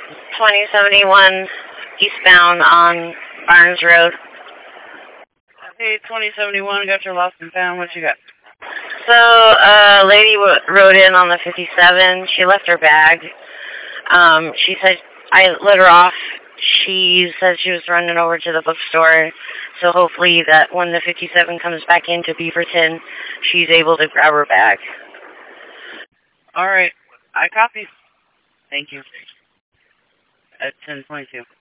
2071 eastbound on Barnes Road. Okay, 2071, got your lost and found. What you got? So, a lady rode in on the 57. She left her bag. She said, I let her off. She said she was running over to the bookstore. So hopefully that when the 57 comes back into Beaverton, she's able to grab her bag. All right. I copy. Thank you. At 10:22.